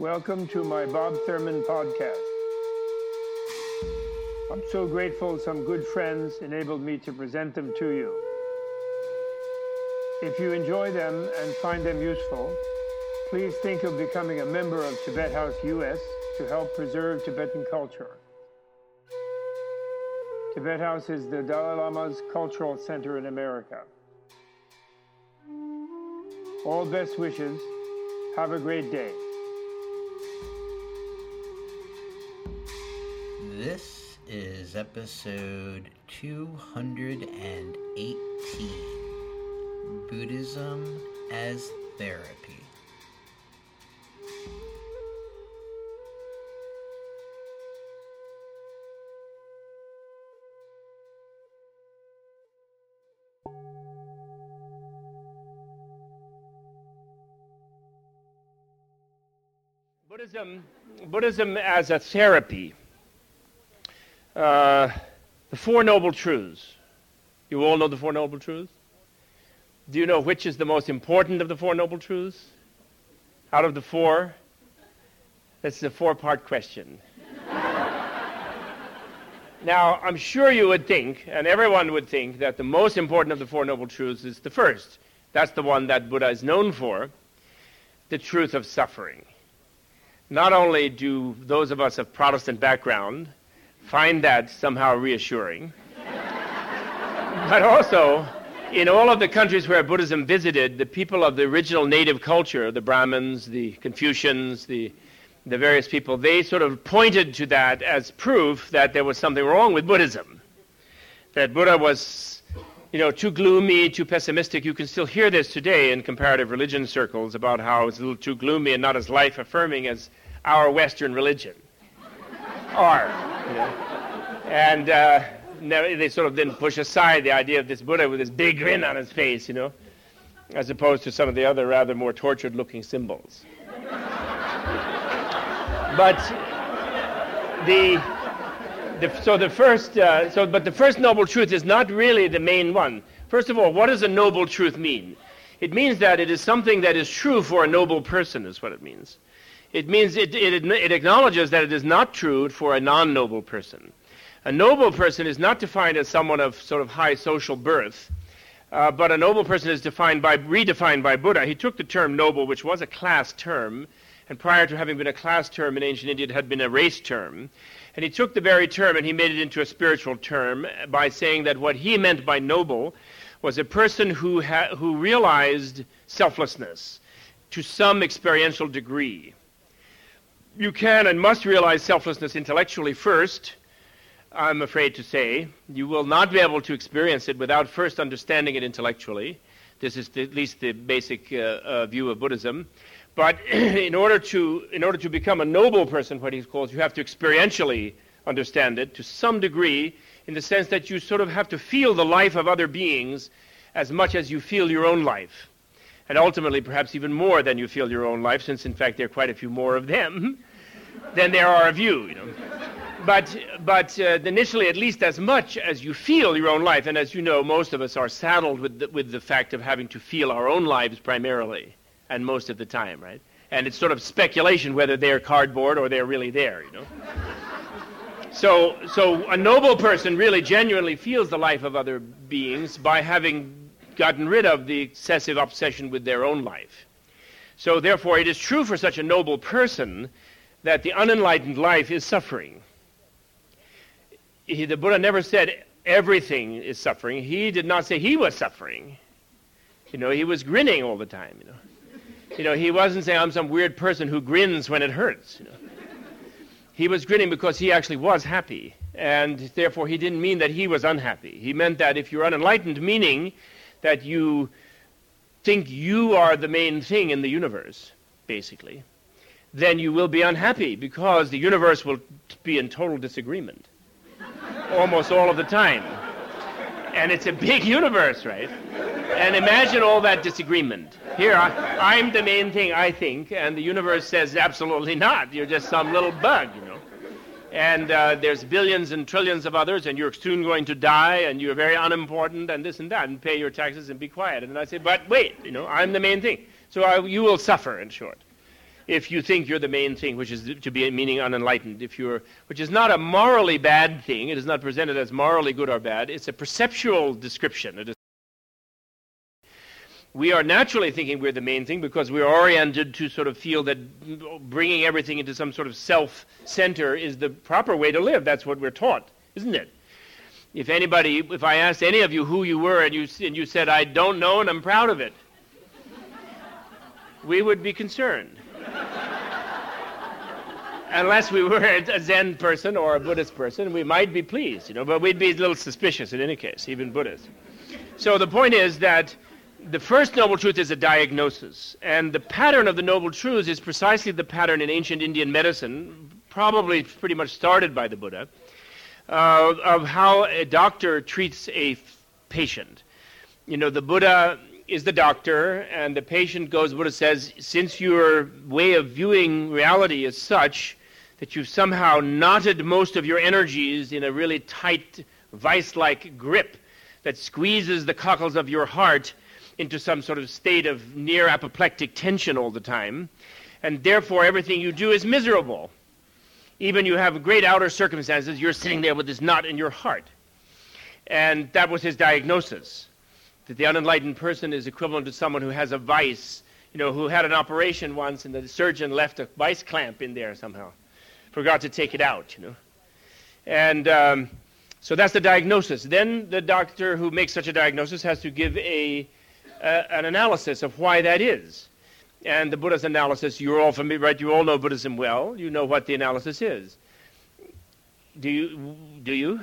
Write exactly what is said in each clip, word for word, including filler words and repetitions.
Welcome to my Bob Thurman podcast. I'm so grateful some good friends enabled me to present them to you. If you enjoy them and find them useful, please think of becoming a member of Tibet House U S to help preserve Tibetan culture. Tibet House is the Dalai Lama's cultural center in America. All best wishes. Have a great day. This is episode two hundred eighteen, Buddhism as Therapy. Buddhism, Buddhism as a therapy. Uh, the Four Noble Truths. You all know the Four Noble Truths? Do you know which is the most important of the Four Noble Truths? Out of the four? That's a four-part question. Now, I'm sure you would think, and everyone would think, that the most important of the Four Noble Truths is the first. That's the one that Buddha is known for, the truth of suffering. Not only do those of us of Protestant background find that somehow reassuring, but also, in all of the countries where Buddhism visited, the people of the original native culture, the Brahmins, the Confucians, the, the various people, they sort of pointed to that as proof that there was something wrong with Buddhism. That Buddha was, you know, too gloomy, too pessimistic. You can still hear this today in comparative religion circles about how it's a little too gloomy and not as life-affirming as our Western religion are. You know? And uh, they sort of then push aside the idea of this Buddha with this big grin on his face, you know, as opposed to some of the other rather more tortured-looking symbols. But the, the so the first uh, so but the first noble truth is not really the main one. First of all, what does a noble truth mean? It means that it is something that is true for a noble person, is what it means. It means it, it, it acknowledges that it is not true for a non-noble person. A noble person is not defined as someone of sort of high social birth, uh, but a noble person is defined by, redefined by Buddha. He took the term noble, which was a class term, and prior to having been a class term in ancient India, it had been a race term. And he took the very term and he made it into a spiritual term by saying that what he meant by noble was a person who, ha- who realized selflessness to some experiential degree. You can and must realize selflessness intellectually first, I'm afraid to say. You will not be able to experience it without first understanding it intellectually. This is the, at least the basic uh, uh, view of Buddhism. But in order to in order to become a noble person, what he calls, you have to experientially understand it to some degree, in the sense that you sort of have to feel the life of other beings as much as you feel your own life. And ultimately, perhaps even more than you feel your own life, since in fact there are quite a few more of them than there are of you, you know. But, but uh, initially, at least as much as you feel your own life, and as you know, most of us are saddled with the, with the fact of having to feel our own lives primarily, and most of the time, right? And it's sort of speculation whether they're cardboard or they're really there, you know. So, so a noble person really genuinely feels the life of other beings by having gotten rid of the excessive obsession with their own life. So therefore, it is true for such a noble person that the unenlightened life is suffering. He, the Buddha never said everything is suffering. He did not say he was suffering. You know, he was grinning all the time, you know. You know, he wasn't saying, I'm some weird person who grins when it hurts, you know. He was grinning because he actually was happy, and therefore he didn't mean that he was unhappy. He meant that if you're unenlightened, meaning that you think you are the main thing in the universe, basically, then you will be unhappy because the universe will be in total disagreement almost all of the time. And it's a big universe, right? And imagine all that disagreement. Here, I, I'm the main thing, I think, and the universe says absolutely not. You're just some little bug, you know. And uh, there's billions and trillions of others, and you're soon going to die, and you're very unimportant, and this and that, and pay your taxes and be quiet. And I say, but wait, you know, I'm the main thing. So I, you will suffer, in short. if you think you're the main thing, which is to be meaning unenlightened, if you're, which is not a morally bad thing. It is not presented as morally good or bad. It's a perceptual description. It is we are naturally thinking we're the main thing because we're oriented to sort of feel that bringing everything into some sort of self-center is the proper way to live. That's what we're taught, isn't it? If anybody, if I asked any of you who you were and you, and you said, I don't know and I'm proud of it, we would be concerned. Unless we were a Zen person or a Buddhist person, we might be pleased, you know, but we'd be a little suspicious in any case, even Buddhists. So the point is that the first noble truth is a diagnosis, and the pattern of the noble truths is precisely the pattern in ancient Indian medicine, probably pretty much started by the Buddha, uh, of how a doctor treats a f- patient. You know, the Buddha is the doctor, and the patient goes, Buddha says, since your way of viewing reality is such that you've somehow knotted most of your energies in a really tight, vice-like grip that squeezes the cockles of your heart into some sort of state of near apoplectic tension all the time, and therefore everything you do is miserable. Even you have great outer circumstances, you're sitting there with this knot in your heart. And that was his diagnosis, that the unenlightened person is equivalent to someone who has a vice, you know, who had an operation once and the surgeon left a vice clamp in there somehow, forgot to take it out, you know. And um, so that's the diagnosis. Then the doctor who makes such a diagnosis has to give a Uh, an analysis of why that is. And the Buddha's analysis, you're all familiar, right? You all know Buddhism well. You know what the analysis is. Do you? Do you?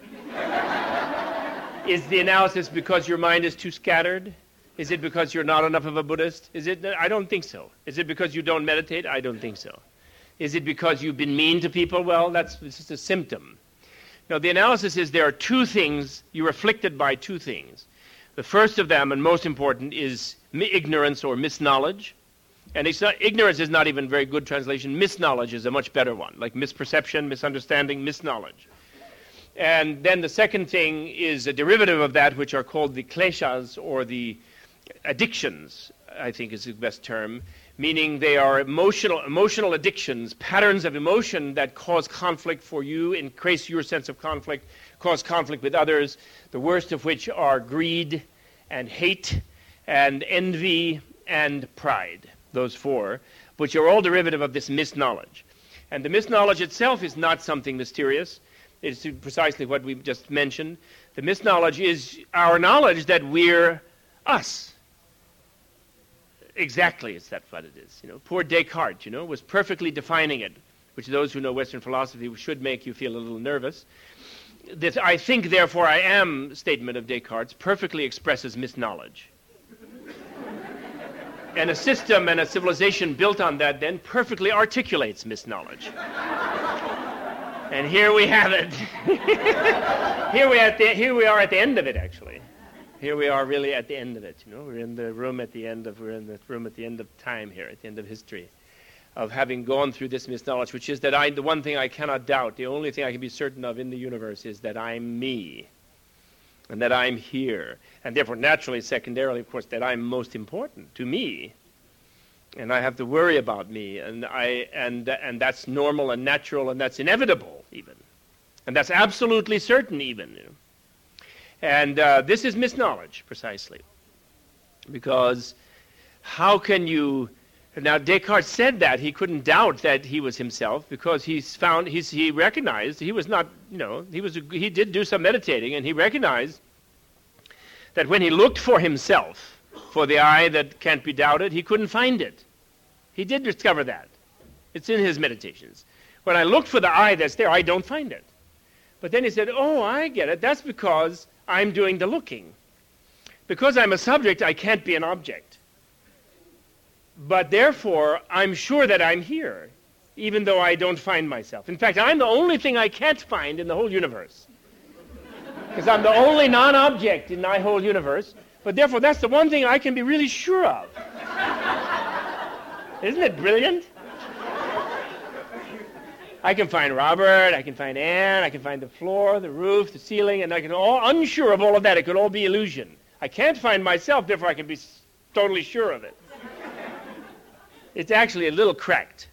Is the analysis because your mind is too scattered? Is it because you're not enough of a Buddhist? Is it? I don't think so. Is it because you don't meditate? I don't think so. Is it because you've been mean to people? Well, that's just a symptom. No, the analysis is there are two things, you're afflicted by two things. The first of them, and most important, is ignorance or misknowledge. And it's not, ignorance is not even a very good translation. Misknowledge is a much better one, like misperception, misunderstanding, misknowledge. And then the second thing is a derivative of that, which are called the kleshas, or the addictions, I think is the best term, meaning they are emotional, emotional addictions, patterns of emotion that cause conflict for you, increase your sense of conflict, cause conflict with others, the worst of which are greed and hate and envy and pride, those four, which are all derivative of this misknowledge. And the misknowledge itself is not something mysterious. It's precisely what we just mentioned. The misknowledge is our knowledge that we're us. Exactly, it's that's what it is. You know, poor Descartes, you know, was perfectly defining it, which those who know Western philosophy should make you feel a little nervous. This I think, therefore I am statement of Descartes perfectly expresses misknowledge. And a system and a civilization built on that then perfectly articulates misknowledge. And here we have it. here, we at the, here we are at the end of it, actually. Here we are really at the end of it, you know. We're in the room at the end of, we're in the room at the end of time here, at the end of history, of having gone through this misknowledge, which is that I, the one thing I cannot doubt, the only thing I can be certain of in the universe is that I'm me, and that I'm here, and therefore naturally, secondarily, of course, that I'm most important to me, and I have to worry about me, and I, and, and that's normal and natural, and that's inevitable even, and that's absolutely certain even, you know. And uh, this is misknowledge, precisely. Because how can you... Now, Descartes said that. He couldn't doubt that he was himself because he's found, he's, he recognized, he was not, you know, he, was, he did do some meditating, and he recognized that when he looked for himself, for the I that can't be doubted, he couldn't find it. He did discover that. It's in his meditations. When I looked for the I that's there, I don't find it. But then he said, oh, I get it. That's because I'm doing the looking. Because I'm a subject, I can't be an object. But therefore, I'm sure that I'm here, even though I don't find myself. In fact, I'm the only thing I can't find in the whole universe. Because I'm the only non-object in my whole universe. But therefore, that's the one thing I can be really sure of. Isn't it brilliant? I can find Robert, I can find Anne, I can find the floor, the roof, the ceiling, and I can all unsure of all of that. It could all be illusion. I can't find myself, therefore I can be totally sure of it. It's actually a little cracked.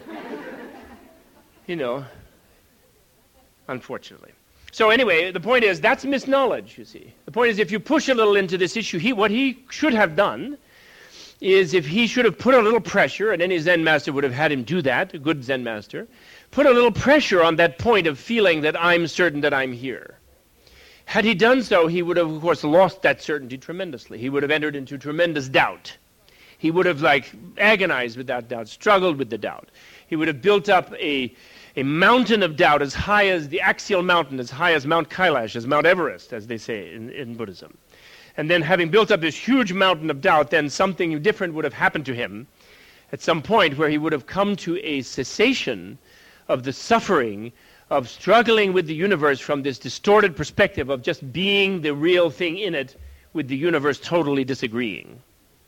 You know, unfortunately. So anyway, the point is, that's misknowledge, you see. The point is, if you push a little into this issue, he, what he should have done is if he should have put a little pressure, and any Zen master would have had him do that, a good Zen master, put a little pressure on that point of feeling that I'm certain that I'm here. Had he done so, he would have, of course, lost that certainty tremendously. He would have entered into tremendous doubt. He would have, like, agonized with that doubt, struggled with the doubt. He would have built up a, a mountain of doubt as high as the axial mountain, as high as Mount Kailash, as Mount Everest, as they say in, in Buddhism. And then having built up this huge mountain of doubt, then something different would have happened to him at some point where he would have come to a cessation of the suffering of struggling with the universe from this distorted perspective of just being the real thing in it with the universe totally disagreeing.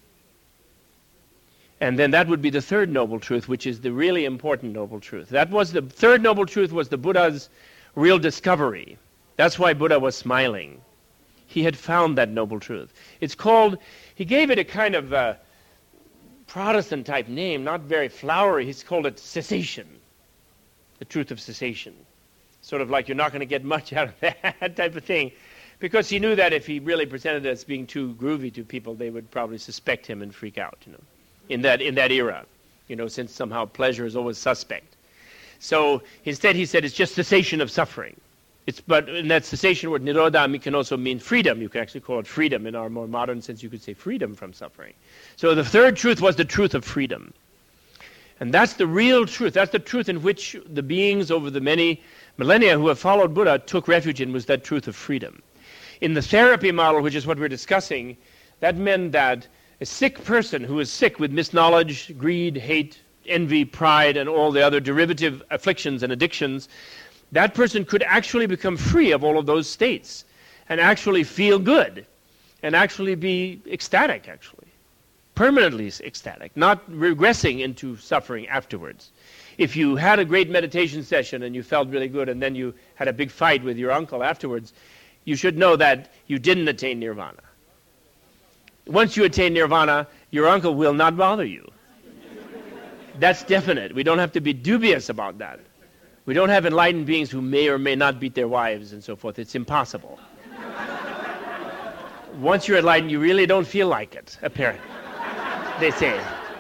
And then that would be the third noble truth, which is the really important noble truth. That was the third noble truth was the Buddha's real discovery. That's why Buddha was smiling. He had found that noble truth. It's called, he gave it a kind of uh, Protestant type name, not very flowery. He's called it cessation, the truth of cessation. Sort of like you're not going to get much out of that type of thing. Because he knew that if he really presented it as being too groovy to people, they would probably suspect him and freak out, you know, in that, in that era, you know, since somehow pleasure is always suspect. So instead he said it's just cessation of suffering. It's, but in that cessation word, nirodha can also mean freedom. You can actually call it freedom. In our more modern sense, you could say freedom from suffering. So the third truth was the truth of freedom. And that's the real truth. That's the truth in which the beings over the many millennia who have followed Buddha took refuge in, was that truth of freedom. In the therapy model, which is what we're discussing, that meant that a sick person who is sick with misknowledge, greed, hate, envy, pride, and all the other derivative afflictions and addictions, that person could actually become free of all of those states and actually feel good and actually be ecstatic, actually, permanently ecstatic, not regressing into suffering afterwards. If you had a great meditation session and you felt really good and then you had a big fight with your uncle afterwards, you should know that you didn't attain nirvana. Once you attain nirvana, your uncle will not bother you. That's definite. We don't have to be dubious about that. We don't have enlightened beings who may or may not beat their wives and so forth. It's impossible. Once you're enlightened, you really don't feel like it, apparently, they say.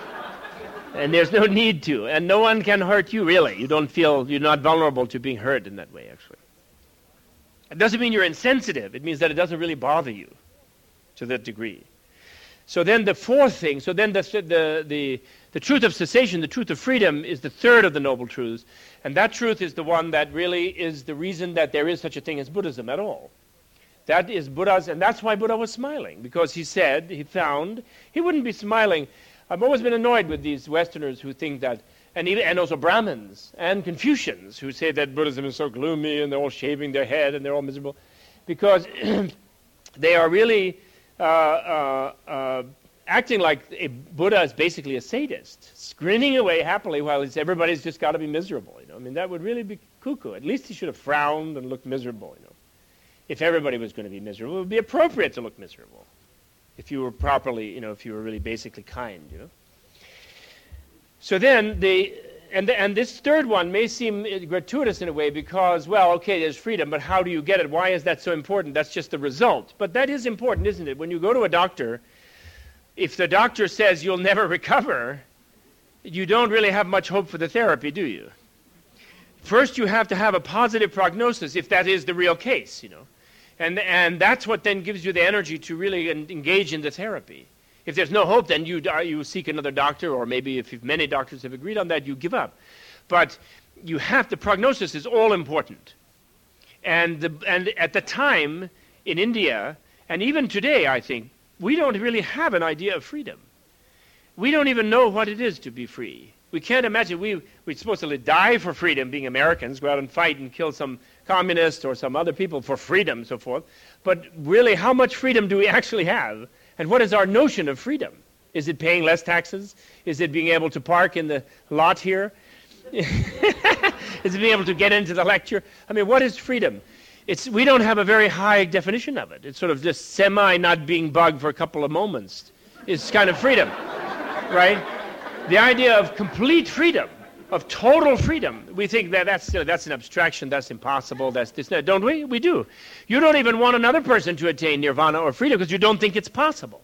And there's no need to. And no one can hurt you, really. You don't feel, you're not vulnerable to being hurt in that way, actually. It doesn't mean you're insensitive. It means that it doesn't really bother you to that degree. So then the fourth thing, so then the, the, the, the truth of cessation, the truth of freedom, is the third of the noble truths. And that truth is the one that really is the reason that there is such a thing as Buddhism at all. That is Buddha's, and that's why Buddha was smiling, because he said, he found, he wouldn't be smiling. I've always been annoyed with these Westerners who think that, and even, and also Brahmins and Confucians who say that Buddhism is so gloomy and they're all shaving their head and they're all miserable, because they are really uh, uh, uh, acting like a Buddha is basically a sadist, grinning away happily while it's, everybody's just got to be miserable. You know, I mean, that would really be cuckoo. At least he should have frowned and looked miserable. You know, if everybody was going to be miserable, it would be appropriate to look miserable. If you were properly, you know, if you were really basically kind, you know. So then the, and the, and this third one may seem gratuitous in a way because, well, okay, there's freedom, but how do you get it? Why is that so important? That's just the result. But that is important, isn't it? When you go to a doctor, if the doctor says you'll never recover, you don't really have much hope for the therapy, do you? First, you have to have a positive prognosis if that is the real case, you know. And, and that's what then gives you the energy to really engage in the therapy. If there's no hope, then you, you seek another doctor, or maybe if many doctors have agreed on that, you give up. But you have, the prognosis is all important. And, the, and at the time in India, and even today, I think, we don't really have an idea of freedom. We don't even know what it is to be free. We can't imagine, we, we're supposed to die for freedom, being Americans, go out and fight and kill some communists or some other people for freedom and so forth. But really, how much freedom do we actually have? And what is our notion of freedom? Is it paying less taxes? Is it being able to park in the lot here? Is it being able to get into the lecture? I mean, what is freedom? It's, we don't have a very high definition of it. It's sort of just semi not being bugged for a couple of moments. It's kind of freedom, right? The idea of complete freedom, of total freedom. We think that that's, you know, that's an abstraction, that's impossible, that's this, that. Don't we? We do. You don't even want another person to attain nirvana or freedom because you don't think it's possible.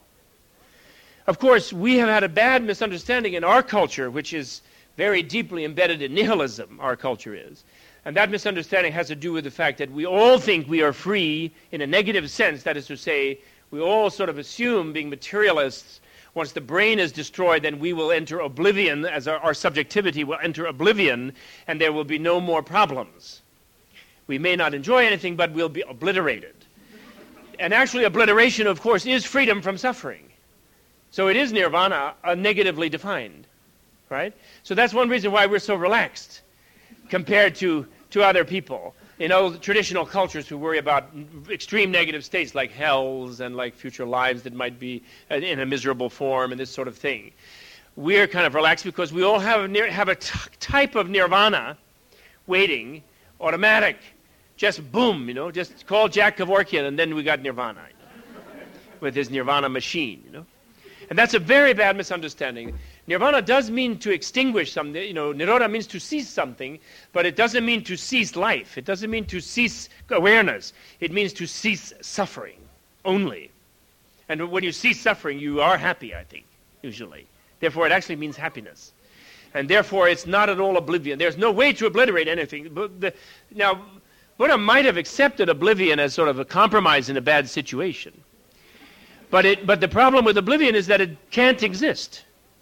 Of course, we have had a bad misunderstanding in our culture, which is very deeply embedded in nihilism, our culture is. And that misunderstanding has to do with the fact that we all think we are free in a negative sense. That is to say, we all sort of assume, being materialists, once the brain is destroyed, then we will enter oblivion, as our, our subjectivity will enter oblivion, and there will be no more problems. We may not enjoy anything, but we'll be obliterated. And actually, obliteration, of course, is freedom from suffering. So it is nirvana, uh, negatively defined, right? So that's one reason why we're so relaxed compared to, to other people. In old traditional cultures who worry about extreme negative states like hells and like future lives that might be in a miserable form and this sort of thing. We're kind of relaxed because we all have a, have a t- type of nirvana waiting, automatic, just boom, you know, just call Jack Kevorkian and then we got nirvana, you know, with his nirvana machine, you know. And that's a very bad misunderstanding. Nirvana does mean to extinguish something, you know, nirodha means to cease something, but it doesn't mean to cease life. It doesn't mean to cease awareness. It means to cease suffering only. And when you cease suffering, you are happy, I think, usually. Therefore, it actually means happiness. And therefore, it's not at all oblivion. There's no way to obliterate anything. But the, now, Buddha might have accepted oblivion as sort of a compromise in a bad situation. But, it, but the problem with oblivion is that it can't exist.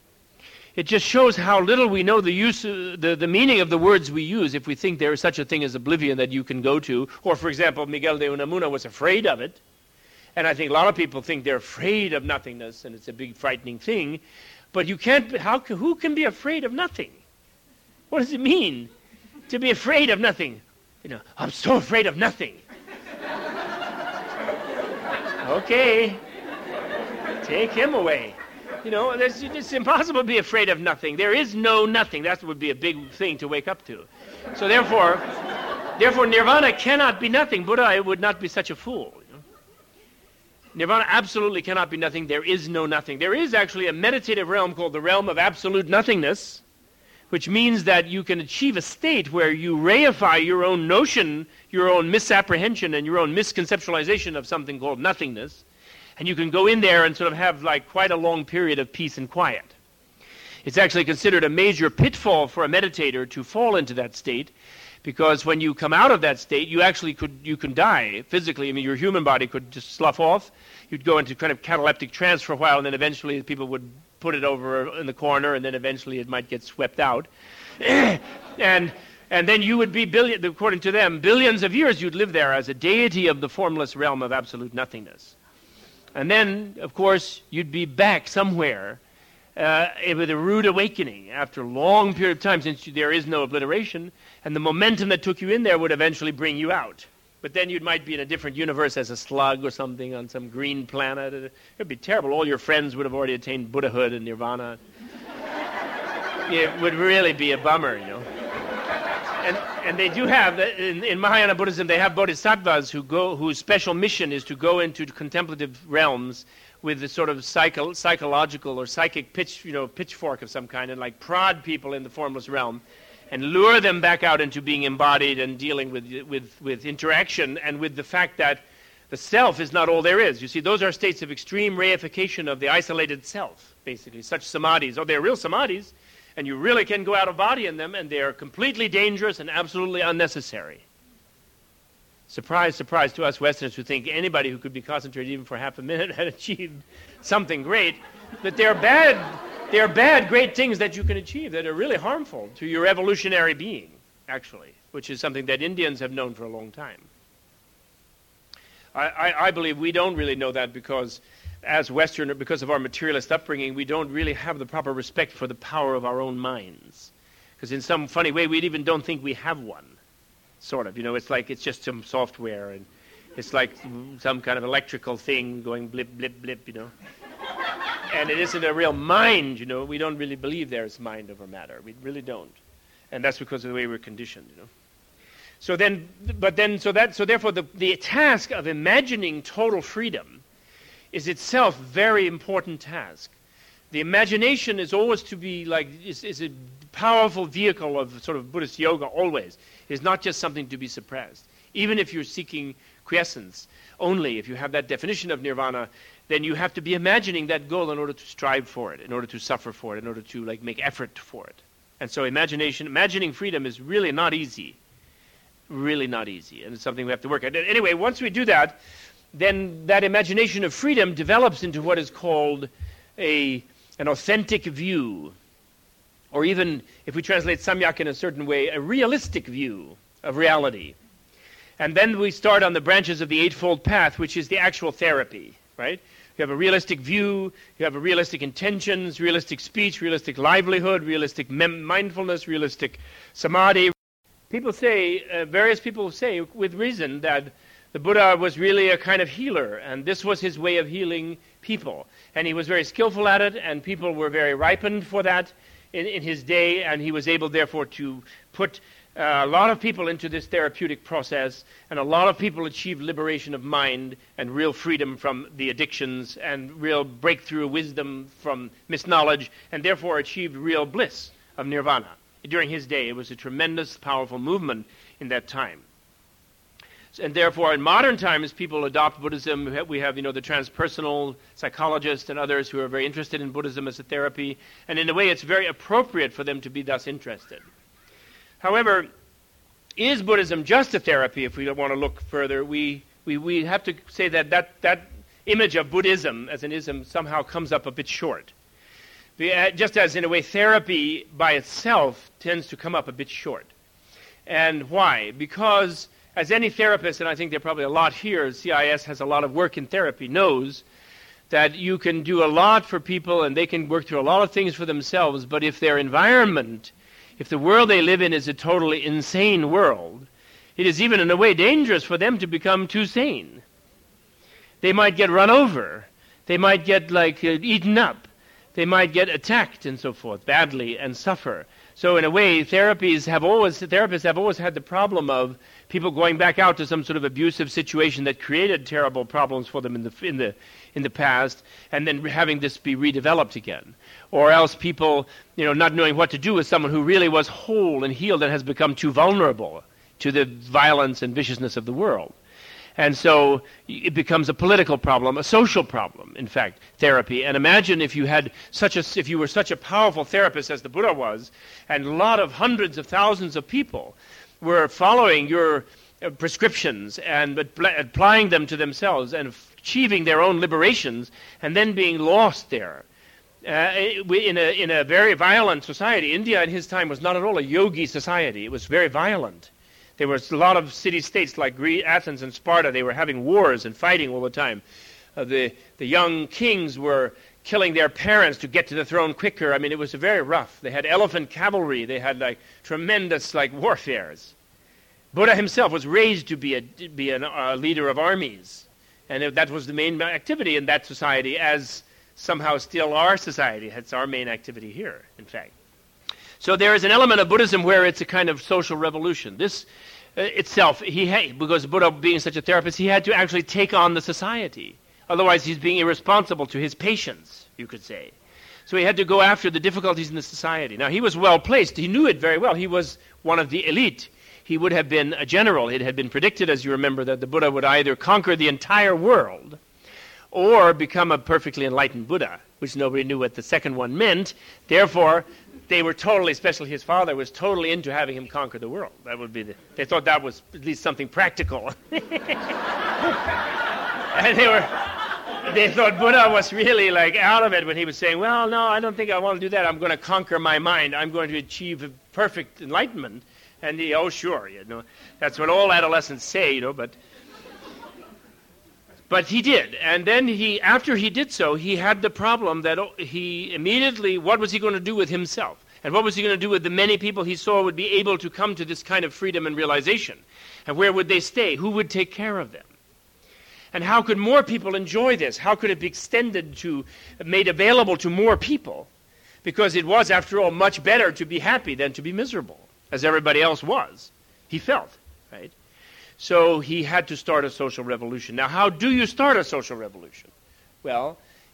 It just shows how little we know the use, uh, the, the meaning of the words we use if we think there is such a thing as oblivion that you can go to. Or, for example, Miguel de Unamuno was afraid of it. And I think a lot of people think they're afraid of nothingness, and it's a big frightening thing. But you can't, how, who can be afraid of nothing? What does it mean to be afraid of nothing? You know, I'm so afraid of nothing. Okay. Take him away. You know, it's impossible to be afraid of nothing. There is no nothing. That would be a big thing to wake up to. So therefore, therefore nirvana cannot be nothing. Buddha would not be such a fool. You know? Nirvana absolutely cannot be nothing. There is no nothing. There is actually a meditative realm called the realm of absolute nothingness, which means that you can achieve a state where you reify your own notion, your own misapprehension, and your own misconceptualization of something called nothingness. And you can go in there and sort of have like quite a long period of peace and quiet. It's actually considered a major pitfall for a meditator to fall into that state, because when you come out of that state, you actually could, you can die physically. I mean, your human body could just slough off. You'd go into kind of cataleptic trance for a while, and then eventually people would put it over in the corner, and then eventually it might get swept out. and and then you would be, billion, according to them, billions of years you'd live there as a deity of the formless realm of absolute nothingness. And then, of course, you'd be back somewhere uh, with a rude awakening after a long period of time, since there is no obliteration, and the momentum that took you in there would eventually bring you out. But then you might be in a different universe as a slug or something on some green planet. It would be terrible. All your friends would have already attained Buddhahood and nirvana. It would really be a bummer, you know. And, and they do have, in, in Mahayana Buddhism, they have bodhisattvas who go, whose special mission is to go into contemplative realms with the sort of psycho, psychological or psychic pitch, you know, pitchfork of some kind, and like prod people in the formless realm and lure them back out into being embodied and dealing with, with, with interaction and with the fact that the self is not all there is. You see, those are states of extreme reification of the isolated self, basically, such samadhis. Oh, they're real samadhis. And you really can go out of body in them, and they are completely dangerous and absolutely unnecessary. Surprise, surprise to us Westerners who think anybody who could be concentrated even for half a minute had achieved something great, that they're bad, they're bad, great things that you can achieve that are really harmful to your evolutionary being, actually, which is something that Indians have known for a long time. I, I, I believe we don't really know that because as Westerners, because of our materialist upbringing, we don't really have the proper respect for the power of our own minds. Because in some funny way, we even don't think we have one, sort of. You know, it's like it's just some software, and it's like some kind of electrical thing going blip, blip, blip, you know. And it isn't a real mind, you know. We don't really believe there's mind over matter. We really don't. And that's because of the way we're conditioned, you know. So then, but then, so that, so therefore, the, the task of imagining total freedom is itself a very important task. The imagination is always to be like, is, is a powerful vehicle of sort of Buddhist yoga always. It is not just something to be suppressed. Even if you're seeking quiescence only, if you have that definition of nirvana, then you have to be imagining that goal in order to strive for it, in order to suffer for it, in order to like make effort for it. And so imagination, imagining freedom is really not easy. Really not easy. And it's something we have to work at. Anyway, once we do that, then that imagination of freedom develops into what is called a an authentic view, or even, if we translate samyak in a certain way, a realistic view of reality. And then we start on the branches of the Eightfold Path, which is the actual therapy, right? You have a realistic view, you have a realistic intentions, realistic speech, realistic livelihood, realistic mem- mindfulness, realistic samadhi. People say, uh, various people say with reason, that the Buddha was really a kind of healer, and this was his way of healing people. And he was very skillful at it, and people were very ripened for that in, in his day, and he was able, therefore, to put uh, a lot of people into this therapeutic process, and a lot of people achieved liberation of mind and real freedom from the addictions and real breakthrough wisdom from misknowledge, and therefore achieved real bliss of nirvana. During his day, it was a tremendous, powerful movement in that time. And therefore, in modern times, people adopt Buddhism. We have, we have, you know, the transpersonal psychologists and others who are very interested in Buddhism as a therapy. And in a way, it's very appropriate for them to be thus interested. However, is Buddhism just a therapy? If we want to look further, we, we, we have to say that, that that image of Buddhism as an ism somehow comes up a bit short. Just as, in a way, therapy by itself tends to come up a bit short. And why? Because as any therapist, and I think there are probably a lot here, C I S has a lot of work in therapy, knows that you can do a lot for people and they can work through a lot of things for themselves, but if their environment, if the world they live in is a totally insane world, it is even in a way dangerous for them to become too sane. They might get run over. They might get like uh, eaten up. They might get attacked and so forth badly and suffer. So in a way, therapies have always, therapists have always had the problem of people going back out to some sort of abusive situation that created terrible problems for them in the in the in the past, and then having this be redeveloped again, or else people, you know, not knowing what to do with someone who really was whole and healed and has become too vulnerable to the violence and viciousness of the world. And so it becomes a political problem, a social problem, in fact, therapy. And imagine if you had such a, if you were such a powerful therapist as the Buddha was, and a lot of hundreds of thousands of people were following your uh, prescriptions and apl- applying them to themselves and achieving their own liberations, and then being lost there. Uh, in a in a very violent society. India in his time was not at all a yogi society. It was very violent. There was a lot of city-states like Greece, Athens and Sparta. They were having wars and fighting all the time. Uh, the, the young kings were killing their parents to get to the throne quicker. I mean, it was very rough. They had elephant cavalry. They had like tremendous like warfares. Buddha himself was raised to be a to be a uh, leader of armies. And that was the main activity in that society, as somehow still our society. It's our main activity here, in fact. So there is an element of Buddhism where it's a kind of social revolution. This uh, itself, he had, because Buddha being such a therapist, he had to actually take on the society. Otherwise, he's being irresponsible to his patients, you could say. So he had to go after the difficulties in the society. Now, he was well placed. He knew it very well. He was one of the elite. He would have been a general. It had been predicted, as you remember, that the Buddha would either conquer the entire world or become a perfectly enlightened Buddha, which nobody knew what the second one meant. Therefore, they were totally, especially his father, was totally into having him conquer the world. That would be the, they thought that was at least something practical. And they were, they thought Buddha was really like out of it when he was saying, well, no, I don't think I want to do that. I'm going to conquer my mind. I'm going to achieve perfect enlightenment. And he, oh, sure, you know, that's what all adolescents say, you know, but... But he did, and then he, after he did so, he had the problem that he immediately, what was he going to do with himself? And what was he going to do with the many people he saw would be able to come to this kind of freedom and realization? And where would they stay? Who would take care of them? And how could more people enjoy this? How could it be extended to, made available to more people? Because it was, after all, much better to be happy than to be miserable, as everybody else was. He felt, right? So he had to start a social revolution. Now, how do you start a social revolution? Well,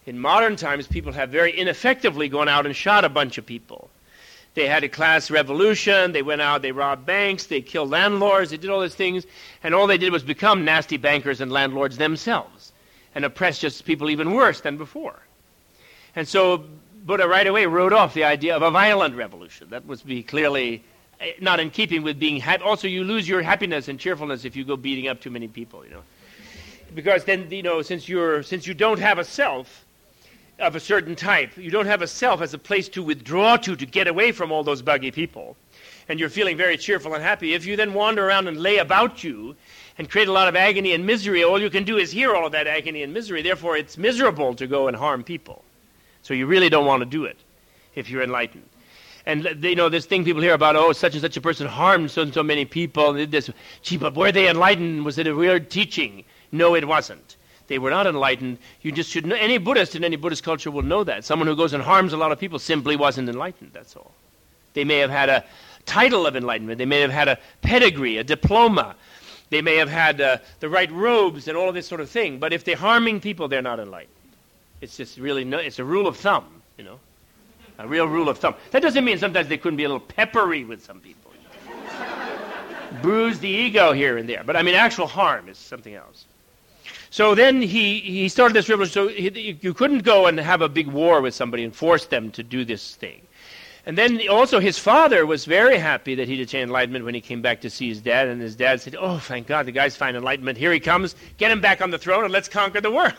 In modern times, people have very ineffectively gone out and shot a bunch of people. They had a class revolution, they went out, they robbed banks, they killed landlords, they did all these things, and all they did was become nasty bankers and landlords themselves, and oppress just people even worse than before. And so Buddha right away wrote off the idea of a violent revolution. That would be clearly not in keeping with being happy. Also, you lose your happiness and cheerfulness if you go beating up too many people, you know. Because then, you know, since you're since you don't have a self of a certain type, you don't have a self as a place to withdraw to, to get away from all those buggy people, and you're feeling very cheerful and happy. If you then wander around and lay about you and create a lot of agony and misery, all you can do is hear all of that agony and misery. Therefore, it's miserable to go and harm people. So you really don't want to do it if you're enlightened. And, you know, this thing people hear about, oh, such and such a person harmed so and so many people. Did this. Gee, but were they enlightened? Was it a weird teaching? No, it wasn't. They were not enlightened. You just should know. Any Buddhist in any Buddhist culture will know that. Someone who goes and harms a lot of people simply wasn't enlightened, that's all. They may have had a title of enlightenment. They may have had a pedigree, a diploma. They may have had uh, the right robes and all of this sort of thing. But if they're harming people, they're not enlightened. It's just really, no, it's a rule of thumb, you know, a real rule of thumb. That doesn't mean sometimes they couldn't be a little peppery with some people. Bruise the ego here and there. But I mean, actual harm is something else. So then he, he started this revolution. So he, you couldn't go and have a big war with somebody and force them to do this thing. And then also his father was very happy that he'd attained enlightenment when he came back to see his dad. And his dad said, oh, thank God, the guy's finding enlightenment. Here he comes. Get him back on the throne and let's conquer the world.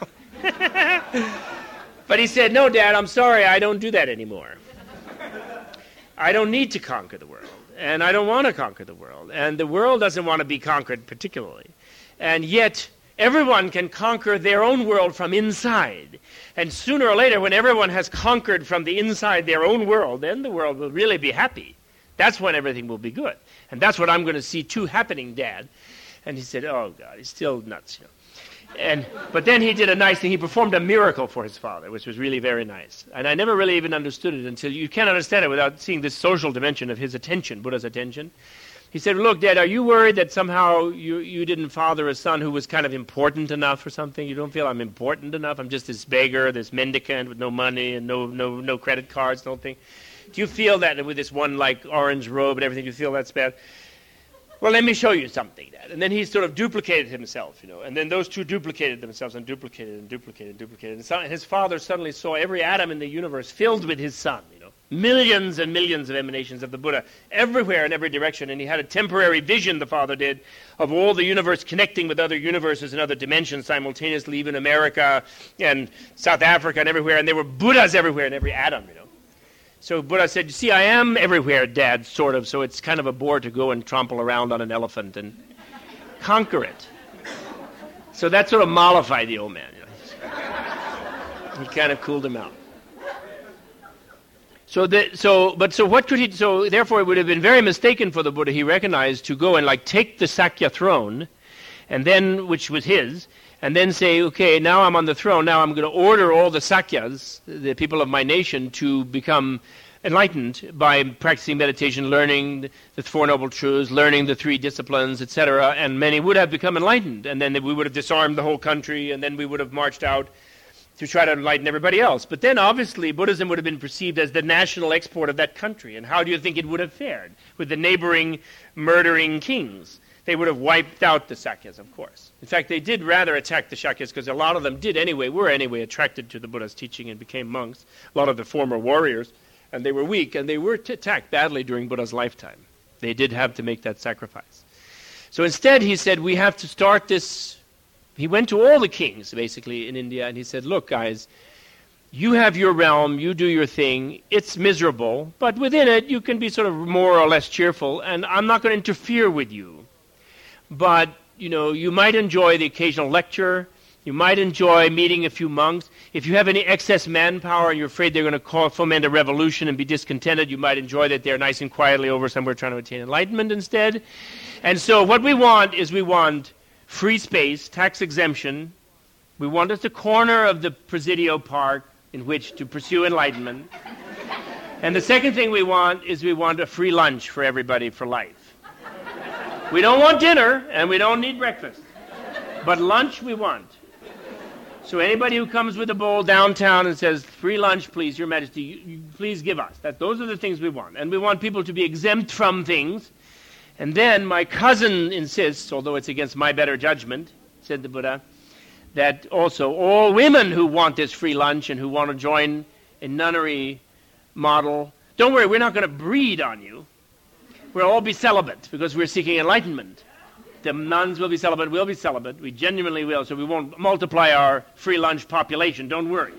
But he said, no, Dad, I'm sorry, I don't do that anymore. I don't need to conquer the world. And I don't want to conquer the world. And the world doesn't want to be conquered particularly. And yet everyone can conquer their own world from inside. And sooner or later, when everyone has conquered from the inside their own world, then the world will really be happy. That's when everything will be good. And that's what I'm going to see too happening, Dad. And he said, oh, God, he's still nuts, you know. And but then he did a nice thing. He performed a miracle for his father, which was really very nice. And I never really even understood it until you can't understand it without seeing this social dimension of his attention, Buddha's attention. He said, look, Dad, are you worried that somehow you, you didn't father a son who was kind of important enough or something? You don't feel I'm important enough? I'm just this beggar, this mendicant with no money and no no no credit cards, no thing. Do you feel that with this one, like, orange robe and everything, you feel that's bad? Well, let me show you something, Dad. And then he sort of duplicated himself, you know. And then those two duplicated themselves and duplicated and duplicated and duplicated. And so his father suddenly saw every atom in the universe filled with his son, you know. Millions and millions of emanations of the Buddha everywhere in every direction. And he had a temporary vision, the father did, of all the universe connecting with other universes and other dimensions simultaneously, even America and South Africa and everywhere. And there were Buddhas everywhere in every atom, you know. So Buddha said, you see, I am everywhere, Dad, sort of, so it's kind of a bore to go and trample around on an elephant and conquer it. So that sort of mollified the old man. You know. He kind of cooled him out. So, the, so, but so what could he, so therefore it would have been very mistaken for the Buddha, he recognized, to go and like take the Sakya throne, and then, which was his, and then say, okay, now I'm on the throne, now I'm going to order all the Sakyas, the people of my nation, to become enlightened by practicing meditation, learning the Four Noble Truths, learning the three disciplines, et cetera, and many would have become enlightened, and then we would have disarmed the whole country, and then we would have marched out to try to enlighten everybody else. But then, obviously, Buddhism would have been perceived as the national export of that country, and how do you think it would have fared with the neighboring murdering kings? They would have wiped out the Sakyas, of course. In fact, they did rather attack the Shakyas because a lot of them did anyway, were anyway attracted to the Buddha's teaching and became monks, a lot of the former warriors, and they were weak, and they were t- attacked badly during Buddha's lifetime. They did have to make that sacrifice. So instead, he said, we have to start this. He went to all the kings, basically, in India, and he said, look, guys, you have your realm, you do your thing, it's miserable, but within it, you can be sort of more or less cheerful, and I'm not going to interfere with you. But, you know, you might enjoy the occasional lecture. You might enjoy meeting a few monks. If you have any excess manpower and you're afraid they're going to call, foment a revolution and be discontented, you might enjoy that they're nice and quietly over somewhere trying to attain enlightenment instead. And so what we want is we want free space, tax exemption. We want just a corner of the Presidio Park in which to pursue enlightenment. And the second thing we want is we want a free lunch for everybody for life. We don't want dinner, and we don't need breakfast. But lunch we want. So anybody who comes with a bowl downtown and says, free lunch, please, Your Majesty, you, you, please give us. That, those are the things we want. And we want people to be exempt from things. And then my cousin insists, although it's against my better judgment, said the Buddha, that also all women who want this free lunch and who want to join a nunnery model, don't worry, we're not going to breed on you. We'll all be celibate because we're seeking enlightenment. The nuns will be celibate, we'll be celibate. We genuinely will, so we won't multiply our free lunch population, don't worry.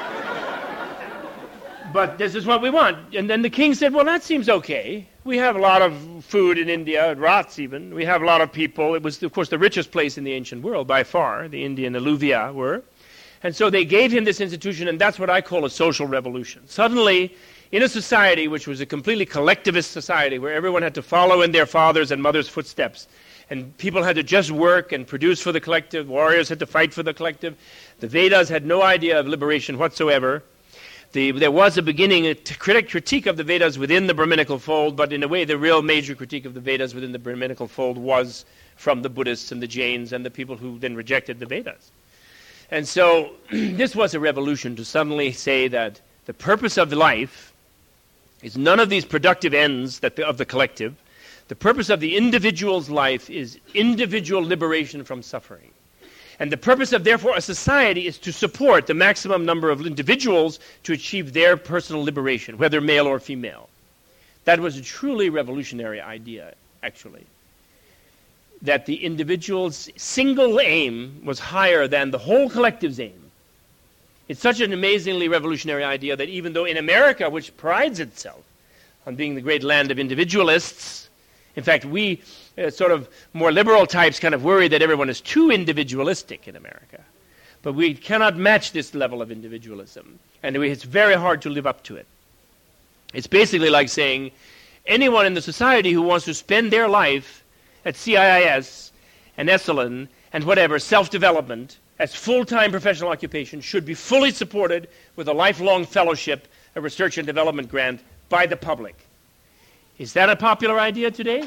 But this is what we want. And then the king said, well, that seems okay. We have a lot of food in India, rats even. We have a lot of people. It was, of course, the richest place in the ancient world by far, the Indian alluvia were. And so they gave him this institution, and that's what I call a social revolution. Suddenly, in a society which was a completely collectivist society, where everyone had to follow in their fathers' and mothers' footsteps, and people had to just work and produce for the collective, warriors had to fight for the collective, the Vedas had no idea of liberation whatsoever. The, there was a beginning, a t- critic, critique of the Vedas within the Brahminical fold, but in a way the real major critique of the Vedas within the Brahminical fold was from the Buddhists and the Jains and the people who then rejected the Vedas. And so this was a revolution to suddenly say that the purpose of life is none of these productive ends that the, of the collective. The purpose of the individual's life is individual liberation from suffering. And the purpose of, therefore, a society is to support the maximum number of individuals to achieve their personal liberation, whether male or female. That was a truly revolutionary idea, actually. That the individual's single aim was higher than the whole collective's aim. It's such an amazingly revolutionary idea that even though in America, which prides itself on being the great land of individualists, in fact, we uh, sort of more liberal types kind of worry that everyone is too individualistic in America. But we cannot match this level of individualism. And we, it's very hard to live up to it. It's basically like saying anyone in the society who wants to spend their life at C I I S and Esalen and whatever, self-development, as full-time professional occupation should be fully supported with a lifelong fellowship, a research and development grant by the public. Is that a popular idea today?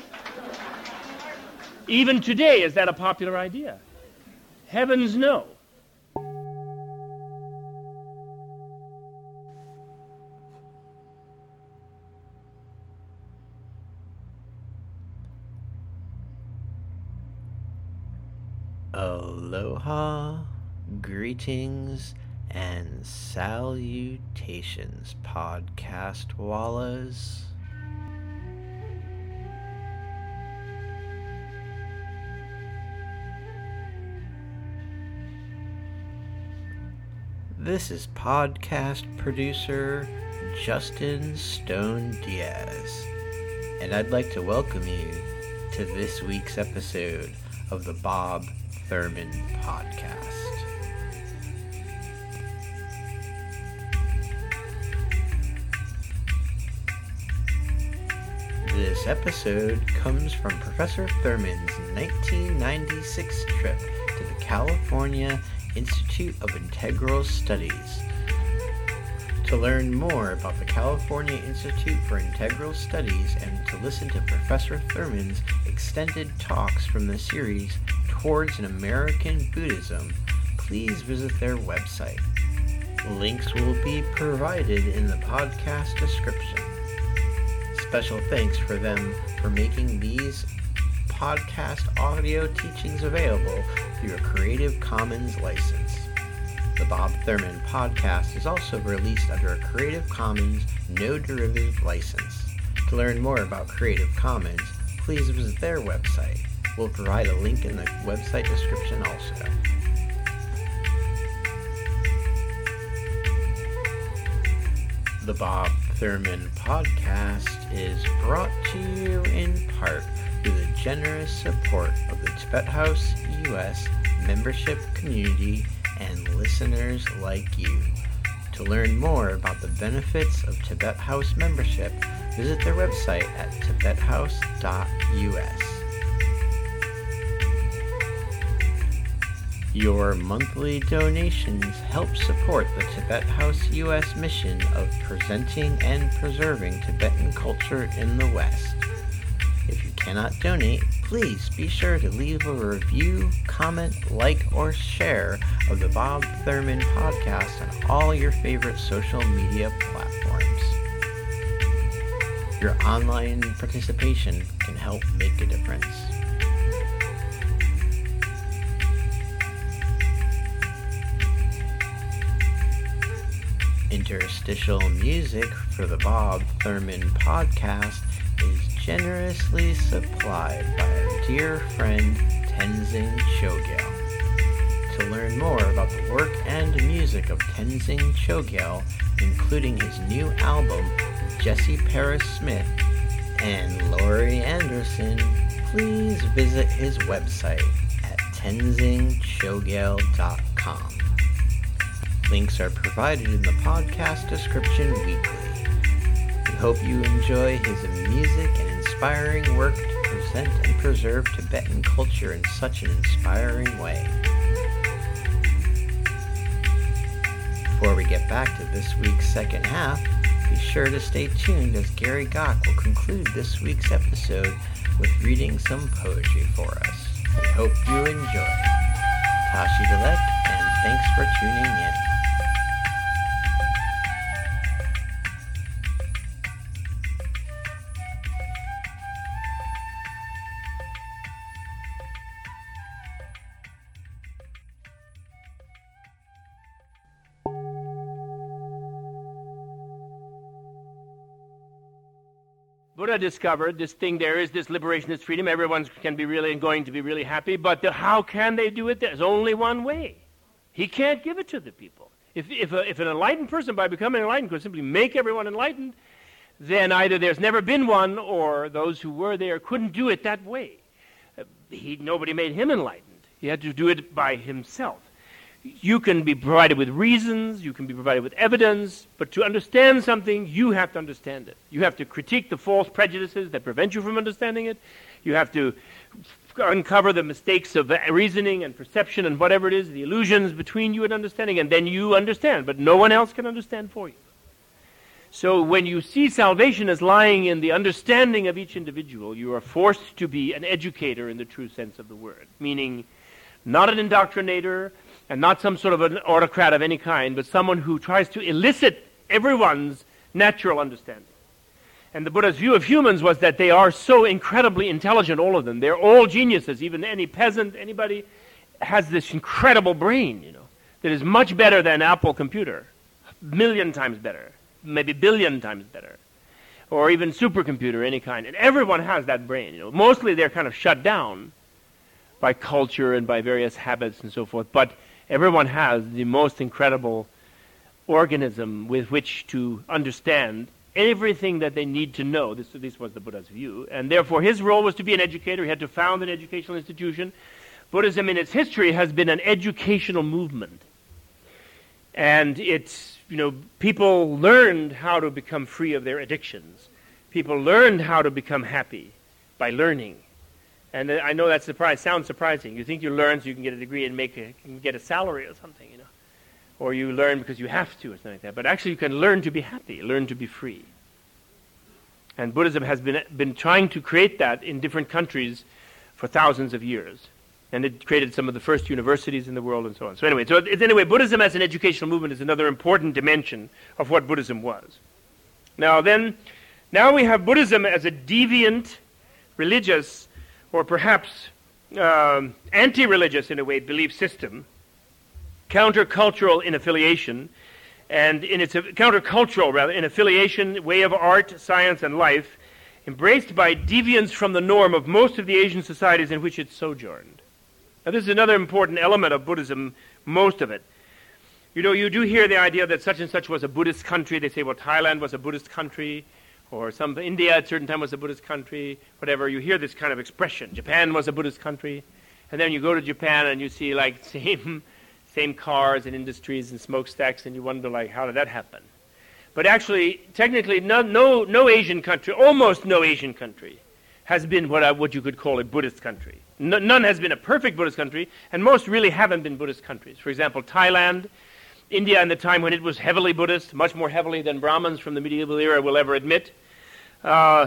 Even today, is that a popular idea? Heavens no. Aloha, greetings, and salutations, podcast wallas. This is podcast producer Justin Stone Diaz, and I'd like to welcome you to this week's episode of the Bob Thurman Podcast. This episode comes from Professor Thurman's nineteen ninety-six trip to the California Institute of Integral Studies. To learn more about the California Institute for Integral Studies and to listen to Professor Thurman's extended talks from the series Towards an American Buddhism, please visit their website. Links will be provided in the podcast description. Special thanks for them for making these podcast audio teachings available through a Creative Commons license. The Bob Thurman Podcast is also released under a Creative Commons no derivative license. To learn more about Creative Commons, please visit their website. We'll provide a link in the website description also. The Bob Thurman Podcast is brought to you in part through the generous support of the Tibet House U S membership community and listeners like you. To learn more about the benefits of Tibet House membership, visit their website at tibet house dot U S. Your monthly donations help support the Tibet House U S mission of presenting and preserving Tibetan culture in the West. If you cannot donate, please be sure to leave a review, comment, like, or share of the Bob Thurman podcast on all your favorite social media platforms. Your online participation can help make a difference. Interstitial music for the Bob Thurman podcast is generously supplied by our dear friend Tenzing Chogyal. To learn more about the work and music of Tenzing Chogyal, including his new album with Jesse Paris Smith and Laurie Anderson, please visit his website at tenzing chogyal dot com. Links are provided in the podcast description weekly. We hope you enjoy his music and inspiring work to present and preserve Tibetan culture in such an inspiring way. Before we get back to this week's second half, be sure to stay tuned as Gary Gok will conclude this week's episode with reading some poetry for us. We hope you enjoy. Tashi Delek, and thanks for tuning in. Buddha discovered this thing, there is this liberation, this freedom, everyone can be really and going to be really happy, but the, how can they do it? There's only one way. He can't give it to the people. If, if, a, if an enlightened person, by becoming enlightened, could simply make everyone enlightened, then either there's never been one, or those who were there couldn't do it that way. Uh, he, nobody made him enlightened. He had to do it by himself. You can be provided with reasons, you can be provided with evidence, but to understand something, you have to understand it. You have to critique the false prejudices that prevent you from understanding it. You have to uncover the mistakes of reasoning and perception and whatever it is, the illusions between you and understanding, and then you understand, but no one else can understand for you. So when you see salvation as lying in the understanding of each individual, you are forced to be an educator in the true sense of the word, meaning not an indoctrinator, and not some sort of an autocrat of any kind, but someone who tries to elicit everyone's natural understanding. And the Buddha's view of humans was that they are so incredibly intelligent, all of them. They're all geniuses. Even any peasant, anybody has this incredible brain, you know, that is much better than Apple computer, million times better, maybe billion times better, or even supercomputer, any kind. And everyone has that brain, you know. Mostly they're kind of shut down by culture and by various habits and so forth, but everyone has the most incredible organism with which to understand everything that they need to know. This, this was the Buddha's view. And therefore his role was to be an educator. He had to found an educational institution. Buddhism in its history has been an educational movement. And it's, you know, people learned how to become free of their addictions. People learned how to become happy by learning. And I know that surprise sounds surprising. You think you learn so you can get a degree and make a, can get a salary or something, you know, or you learn because you have to or something like that. But actually, you can learn to be happy, learn to be free. And Buddhism has been been trying to create that in different countries for thousands of years, and it created some of the first universities in the world and so on. So anyway, so it's, anyway, Buddhism as an educational movement is another important dimension of what Buddhism was. Now then, now we have Buddhism as a deviant, religious, or perhaps um, anti-religious, in a way, belief system, countercultural in affiliation, and in its countercultural, rather, in affiliation, way of art, science, and life, embraced by deviance from the norm of most of the Asian societies in which it sojourned. Now, this is another important element of Buddhism, most of it. You know, you do hear the idea that such and such was a Buddhist country. They say, well, Thailand was a Buddhist country, or some India at a certain time was a Buddhist country, whatever. You hear this kind of expression. Japan was a Buddhist country. And then you go to Japan and you see like same same cars and industries and smokestacks, and you wonder like, how did that happen? But actually, technically, no no no Asian country, almost no Asian country, has been what I, what you could call a Buddhist country. No, none has been a perfect Buddhist country, and most really haven't been Buddhist countries. For example, Thailand, India in the time when it was heavily Buddhist, much more heavily than Brahmins from the medieval era will ever admit. Uh,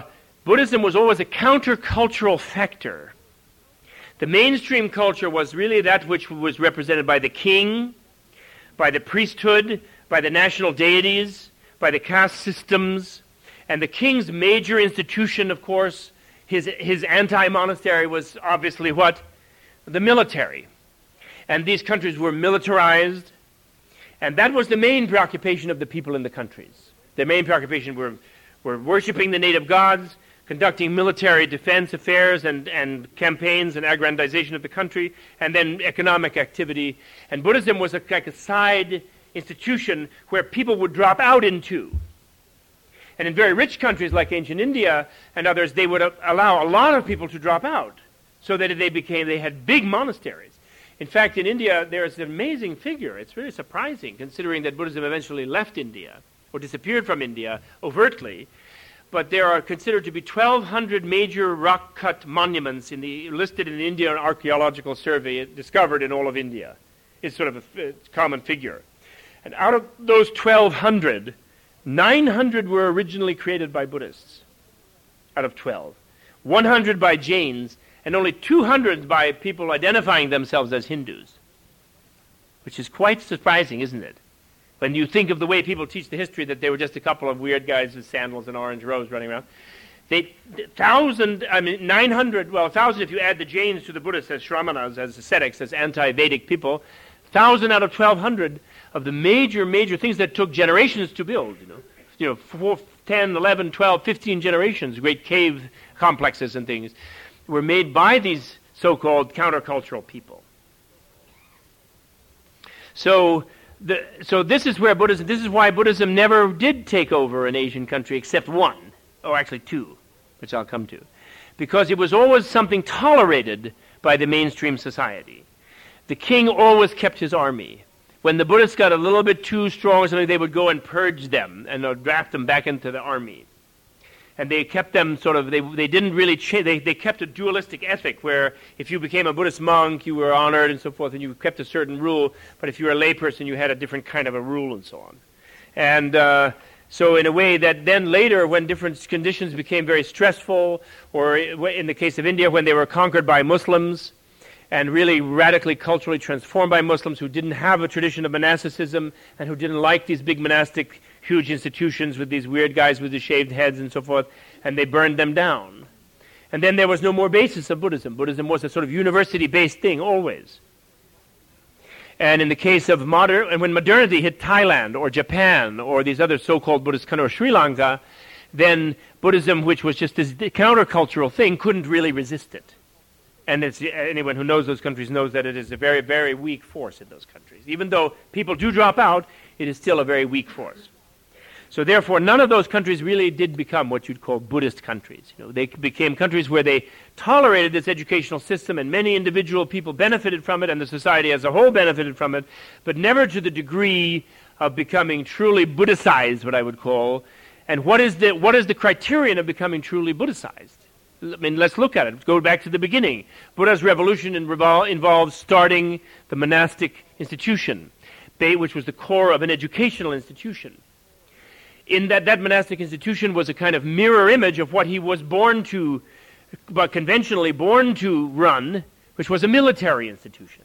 Buddhism was always a countercultural factor. The mainstream culture was really that which was represented by the king, by the priesthood, by the national deities, by the caste systems, and the king's major institution, of course, his, his anti-monastery was obviously what? The military. And these countries were militarized, and that was the main preoccupation of the people in the countries. Their main preoccupation were, were worshipping the native gods, conducting military defense affairs and, and campaigns and aggrandization of the country, and then economic activity. And Buddhism was a, like a side institution where people would drop out into. And in very rich countries like ancient India and others, they would uh, allow a lot of people to drop out so that they became, they had big monasteries. In fact, in India, there's an amazing figure. It's really surprising, considering that Buddhism eventually left India, or disappeared from India overtly. But there are considered to be twelve hundred major rock-cut monuments in the, listed in the Indian Archaeological Survey, discovered in all of India. It's sort of a, a common figure. And out of those twelve hundred, nine hundred were originally created by Buddhists, out of twelve. one hundred by Jains, and only two hundred by people identifying themselves as Hindus, which is quite surprising, isn't it? When you think of the way people teach the history, that they were just a couple of weird guys with sandals and orange robes running around. They, thousand, I mean, nine hundred, well, a thousand if you add the Jains to the Buddhists as Shramanas, as ascetics, as anti-Vedic people, thousand out of twelve hundred of the major, major things that took generations to build, you know, you know, four, ten, eleven, twelve, fifteen generations, great cave complexes and things, were made by these so-called countercultural people. So, the, so this is where Buddhism, this is why Buddhism never did take over an Asian country except one, or actually two, which I'll come to, because it was always something tolerated by the mainstream society. The king always kept his army. When the Buddhists got a little bit too strong or something, they would go and purge them and uh, draft them back into the army. And they kept them sort of, they they didn't really change, they, they kept a dualistic ethic where if you became a Buddhist monk, you were honored and so forth, and you kept a certain rule, but if you were a layperson, you had a different kind of a rule and so on. And uh, so in a way that then later, when different conditions became very stressful, or in the case of India, when they were conquered by Muslims, and really radically culturally transformed by Muslims who didn't have a tradition of monasticism and who didn't like these big monastic huge institutions with these weird guys with the shaved heads and so forth, and they burned them down. And then there was no more basis of Buddhism. Buddhism was a sort of university-based thing always. And in the case of modern, and when modernity hit Thailand or Japan or these other so-called Buddhist countries, or Sri Lanka, then Buddhism, which was just this countercultural thing, couldn't really resist it. And it's, anyone who knows those countries knows that it is a very, very weak force in those countries. Even though people do drop out, it is still a very weak force. So therefore, none of those countries really did become what you'd call Buddhist countries. You know, they became countries where they tolerated this educational system, and many individual people benefited from it, and the society as a whole benefited from it, but never to the degree of becoming truly Buddhicized, what I would call. And what is the what is the criterion of becoming truly Buddhicized? I mean, let's look at it. Go back to the beginning. Buddha's revolution involved starting the monastic institution, which was the core of an educational institution. In that, that monastic institution was a kind of mirror image of what he was born to, but conventionally born to run, which was a military institution.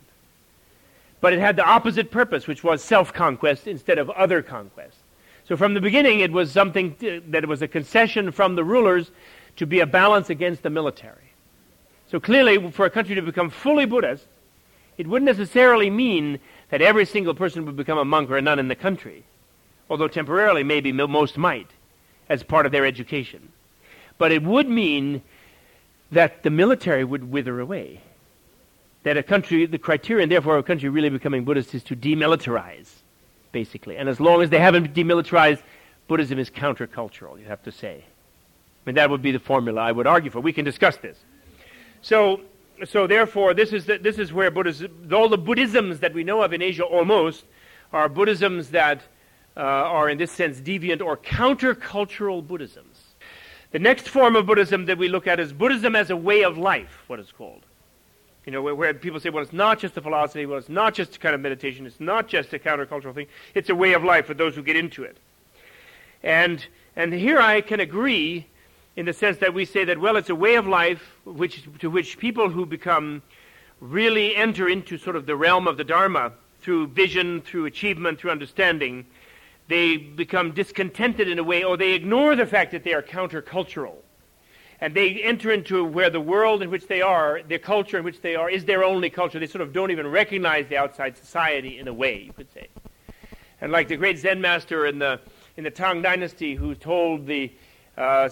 But it had the opposite purpose, which was self-conquest instead of other conquest. So from the beginning, it was something to, that it was a concession from the rulers to be a balance against the military. So clearly, for a country to become fully Buddhist, it wouldn't necessarily mean that every single person would become a monk or a nun in the country, although temporarily maybe most might, as part of their education. But it would mean that the military would wither away. That a country, the criterion, therefore, of a country really becoming Buddhist is to demilitarize, basically. And as long as they haven't demilitarized, Buddhism is countercultural, you have to say. I mean, that would be the formula I would argue for. We can discuss this. So, so therefore, this is the, this is where Buddhism, all the Buddhisms that we know of in Asia almost, are Buddhisms that uh, are in this sense deviant or countercultural Buddhisms. The next form of Buddhism that we look at is Buddhism as a way of life, what it's called. You know, where, where people say, well, it's not just a philosophy, well, it's not just a kind of meditation, it's not just a countercultural thing, it's a way of life for those who get into it. And and here I can agree in the sense that we say that, well, it's a way of life which, to which people who become really enter into sort of the realm of the Dharma through vision, through achievement, through understanding, they become discontented in a way, or they ignore the fact that they are countercultural. And they enter into where the world in which they are, their culture in which they are, is their only culture. They sort of don't even recognize the outside society in a way, you could say. And like the great Zen master in the in the Tang Dynasty who told the uh, uh,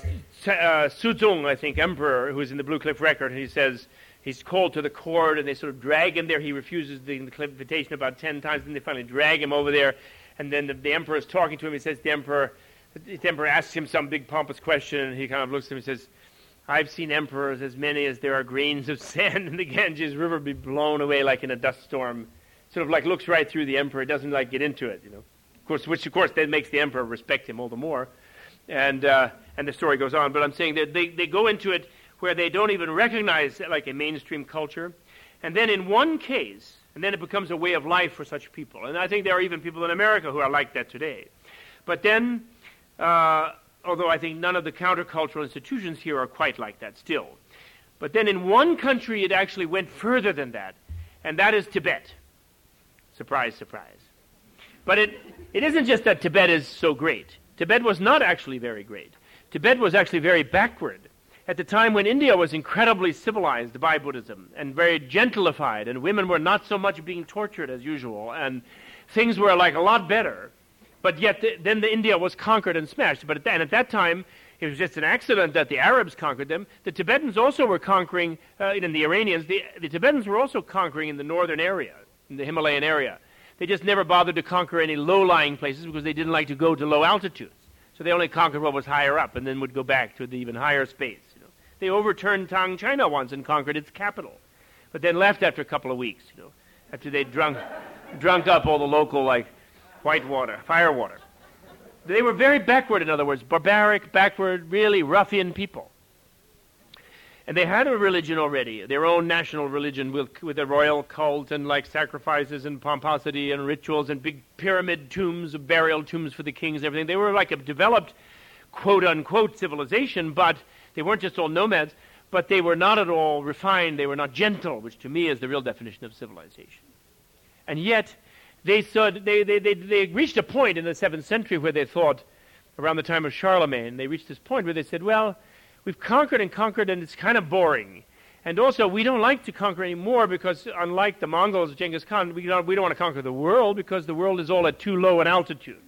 Suzong, I think, emperor, who's in the Blue Cliff Record, and he says, he's called to the court, and they sort of drag him there. He refuses the invitation about ten times, and they finally drag him over there. And then the, the emperor is talking to him. He says, the emperor, the emperor asks him some big pompous question, and he kind of looks at him and says, I've seen emperors as many as there are grains of sand in the Ganges River be blown away like in a dust storm. Sort of like looks right through the emperor, doesn't like get into it, you know. Of course, which of course then makes the emperor respect him all the more. And uh, and the story goes on. But I'm saying that they, they go into it where they don't even recognize like a mainstream culture. And then in one case, and then it becomes a way of life for such people. And I think there are even people in America who are like that today. But then, uh, although I think none of the countercultural institutions here are quite like that still. But then in one country it actually went further than that, and that is Tibet. Surprise, surprise. But it, it isn't just that Tibet is so great. Tibet was not actually very great. Tibet was actually very backward. At the time when India was incredibly civilized by Buddhism and very gentlified, and women were not so much being tortured as usual, and things were like a lot better, but yet the, then the India was conquered and smashed. But at that, and at that time, it was just an accident that the Arabs conquered them. The Tibetans also were conquering, uh, and the Iranians, the, the Tibetans were also conquering in the northern area, in the Himalayan area. They just never bothered to conquer any low-lying places because they didn't like to go to low altitudes. So they only conquered what was higher up and then would go back to the even higher space. You know. They overturned Tang China once and conquered its capital, but then left after a couple of weeks, you know, after they'd drunk, drunk up all the local, like, white water, fire water. They were very backward, in other words, barbaric, backward, really ruffian people. And they had a religion already, their own national religion with, with a royal cult and like sacrifices and pomposity and rituals and big pyramid tombs, burial tombs for the kings and everything. They were like a developed, quote-unquote, civilization, but they weren't just all nomads, but they were not at all refined, they were not gentle, which to me is the real definition of civilization. And yet, they, saw, they, they, they, they reached a point in the seventh century where they thought, around the time of Charlemagne, they reached this point where they said, well, we've conquered and conquered, and it's kind of boring. And also, we don't like to conquer anymore because, unlike the Mongols, Genghis Khan, we don't, we don't want to conquer the world because the world is all at too low an altitude.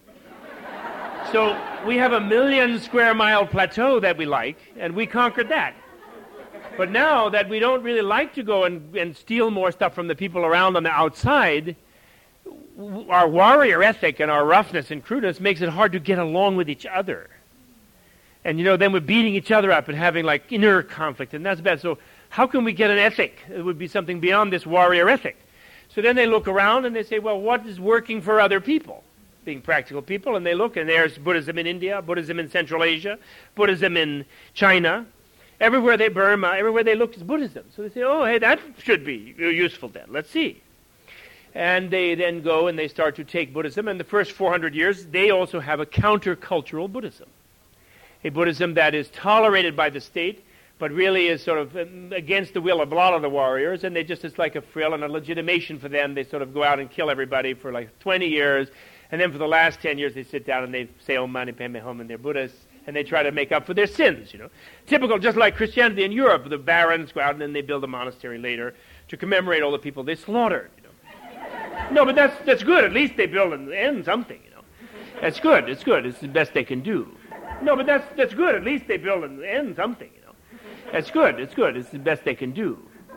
So we have a million square mile plateau that we like, and we conquered that. But now that we don't really like to go and, and steal more stuff from the people around on the outside, our warrior ethic and our roughness and crudeness makes it hard to get along with each other. And, you know, then we're beating each other up and having, like, inner conflict, and that's bad. So how can we get an ethic? It would be something beyond this warrior ethic. So then they look around and they say, well, what is working for other people? Being practical people, and they look, and there's Buddhism in India, Buddhism in Central Asia, Buddhism in China. Everywhere they, Burma, everywhere they look is Buddhism. So they say, oh, hey, that should be useful then. Let's see. And they then go and they start to take Buddhism, and the first four hundred years, they also have a countercultural Buddhism. A Buddhism that is tolerated by the state, but really is sort of against the will of a lot of the warriors, and they just, it's like a frill and a legitimation for them. They sort of go out and kill everybody for like twenty years, and then for the last ten years they sit down and they say Om Mani Padme Hum, and they're Buddhists, and they try to make up for their sins, you know. Typical, just like Christianity in Europe, the barons go out and then they build a monastery later to commemorate all the people they slaughtered, you know. No, but that's that's good. At least they build and end something, you know. That's good. It's good. It's the best they can do. No, but that's that's good. At least they build and end something, you know. That's good. It's good. It's the best they can do.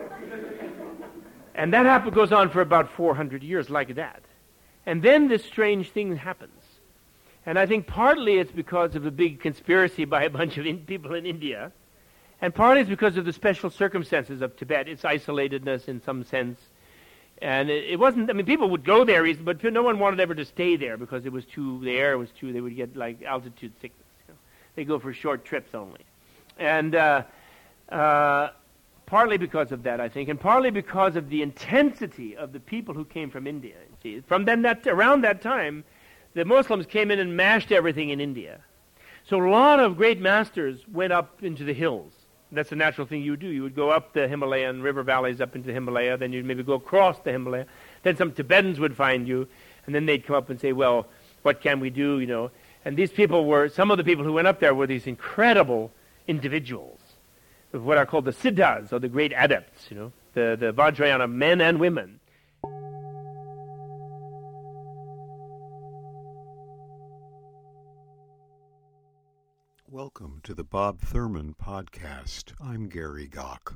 And that happen, goes on for about four hundred years like that. And then this strange thing happens. And I think partly it's because of the big conspiracy by a bunch of in people in India, and partly it's because of the special circumstances of Tibet, its isolatedness in some sense. And it, it wasn't, I mean, people would go there, but no one wanted ever to stay there because it was too, the air was too, they would get like altitude sickness. They go for short trips only. And uh, uh, partly because of that, I think, and partly because of the intensity of the people who came from India. See, from then that, around that time, the Muslims came in and mashed everything in India. So a lot of great masters went up into the hills. That's the natural thing you would do. You would go up the Himalayan river valleys up into the Himalaya, then you'd maybe go across the Himalaya. Then some Tibetans would find you, and then they'd come up and say, well, what can we do, you know? And these people were, some of the people who went up there were these incredible individuals, what are called the siddhas, or the great adepts, you know, the, the Vajrayana men and women. Welcome to the Bob Thurman Podcast. I'm Gary Gach.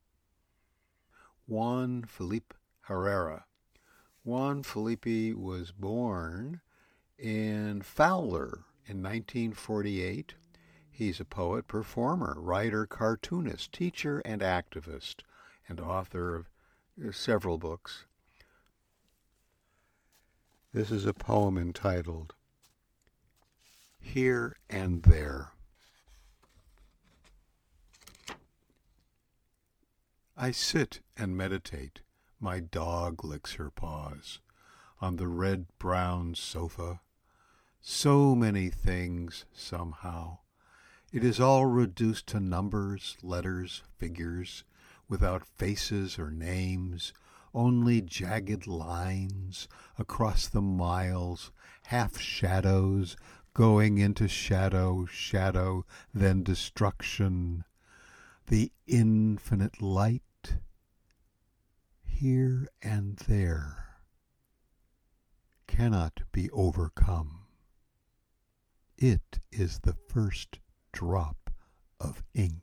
Juan Felipe Herrera. Juan Felipe was born in Fowler in nineteen forty-eight. He's a poet, performer, writer, cartoonist, teacher, and activist, and author of several books. This is a poem entitled Here and There. I sit and meditate, my dog licks her paws, on the red-brown sofa. So many things, somehow. It is all reduced to numbers, letters, figures, without faces or names, only jagged lines across the miles, half-shadows, going into shadow, shadow, then destruction. The infinite light, here and there, cannot be overcome. It is the first drop of ink.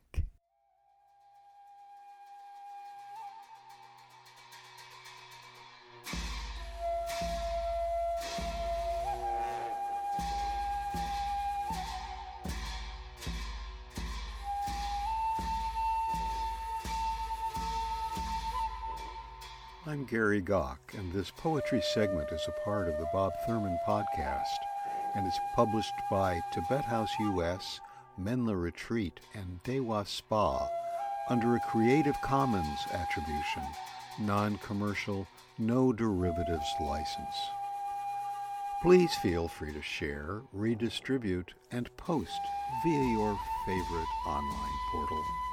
I'm Gary Gach, and this poetry segment is a part of the Bob Thurman Podcast, and is published by Tibet House U S, Menla Retreat, and Dewa Spa under a Creative Commons Attribution, non-commercial, no derivatives license. Please feel free to share, redistribute, and post via your favorite online portal.